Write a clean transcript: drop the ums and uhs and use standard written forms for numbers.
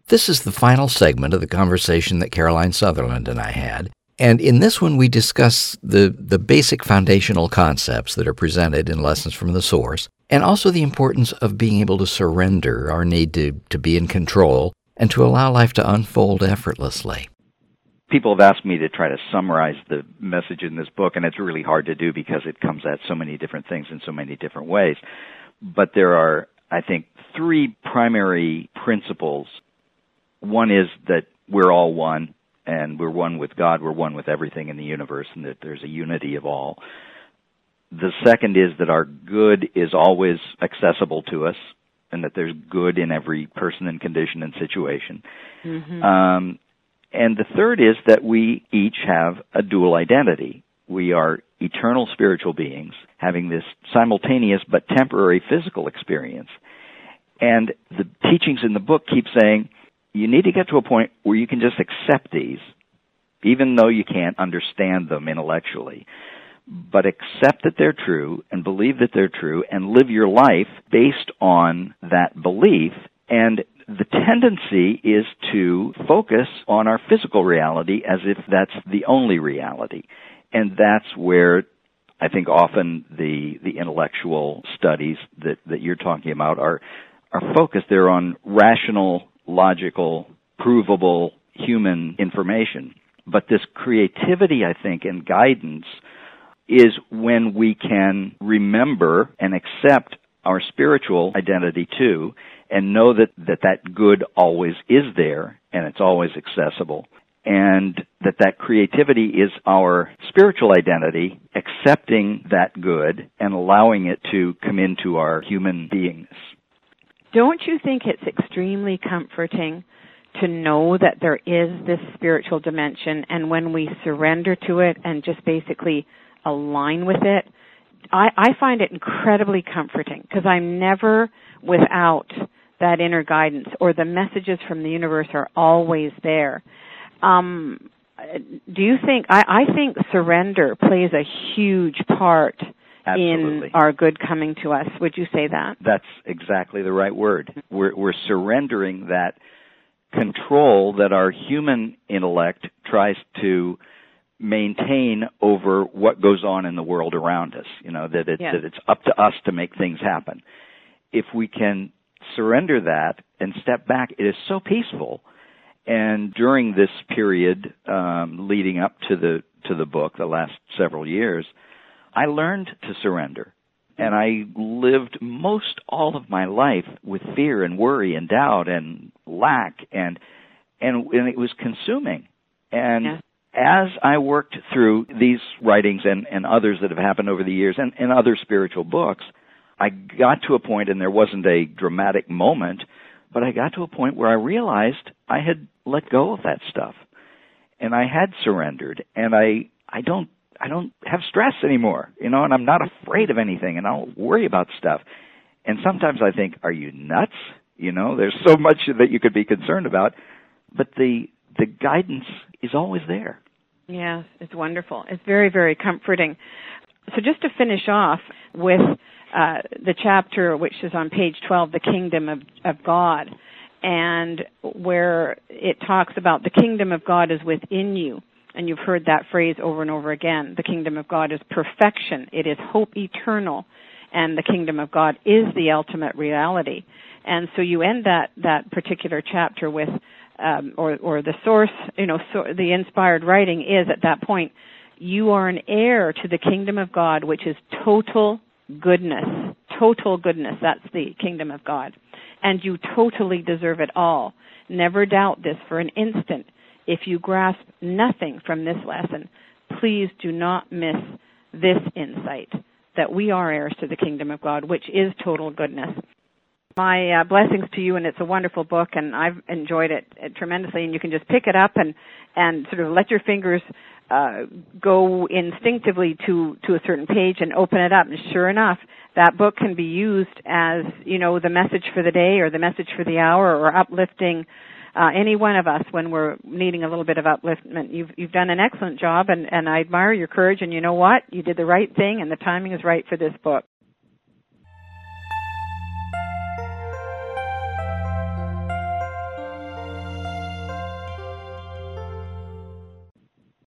This is the final segment of the conversation that Caroline Sutherland and I had. And in this one, we discuss the basic foundational concepts that are presented in Lessons from the Source, and also the importance of being able to surrender our need to be in control and to allow life to unfold effortlessly. People have asked me to try to summarize the message in this book, and it's really hard to do because it comes at so many different things in so many different ways. But there are, I think, three primary principles. One is that we're all one, and we're one with God, we're one with everything in the universe, and that there's a unity of all. The second is that our good is always accessible to us, and that there's good in every person and condition and situation. Mm-hmm. And the third is that we each have a dual identity. We are eternal spiritual beings having this simultaneous but temporary physical experience. And the teachings in the book keep saying, you need to get to a point where you can just accept these, even though you can't understand them intellectually. But accept that they're true and believe that they're true and live your life based on that belief. And the tendency is to focus on our physical reality as if that's the only reality. And that's where I think often the intellectual studies that you're talking about are focused. They're on rational, logical, provable human information. But this creativity, I think, and guidance is when we can remember and accept our spiritual identity too, and know that good always is there and it's always accessible, and that creativity is our spiritual identity, accepting that good and allowing it to come into our human beingness. Don't you think it's extremely comforting to know that there is this spiritual dimension, and when we surrender to it and just basically align with it, I find it incredibly comforting because I'm never without that inner guidance, or the messages from the universe are always there. Do you think, I think surrender plays a huge part Absolutely. in our good coming to us. Would you say that? That's exactly the right word. We're surrendering that control that our human intellect tries to maintain over what goes on in the world around us, that it's up to us to make things happen. If we can surrender that and step back, it is so peaceful. And during this period leading up to the book, the last several years, I learned to surrender. And I lived most all of my life with fear and worry and doubt and lack, and it was consuming. And as I worked through these writings and others that have happened over the years and other spiritual books, I got to a point, and there wasn't a dramatic moment, but I got to a point where I realized I had let go of that stuff. And I had surrendered, and I don't have stress anymore, and I'm not afraid of anything, and I don't worry about stuff. And sometimes I think, are you nuts? There's so much that you could be concerned about, but the guidance is always there. Yes, it's wonderful. It's very, very comforting. So just to finish off with the chapter which is on page 12, The Kingdom of God, and where it talks about the kingdom of God is within you. And you've heard that phrase over and over again. The kingdom of God is perfection. It is hope eternal. And the kingdom of God is the ultimate reality. And so you end that particular chapter with, or the source, the inspired writing is at that point, you are an heir to the kingdom of God, which is total goodness. Total goodness. That's the kingdom of God. And you totally deserve it all. Never doubt this for an instant. If you grasp nothing from this lesson, please do not miss this insight, that we are heirs to the kingdom of God, which is total goodness. My blessings to you, and it's a wonderful book, and I've enjoyed it tremendously, and you can just pick it up and sort of let your fingers go instinctively to a certain page and open it up, and sure enough, that book can be used as, the message for the day or the message for the hour or uplifting any one of us when we're needing a little bit of upliftment. You've done an excellent job, and I admire your courage, and you know what? You did the right thing, and the timing is right for this book.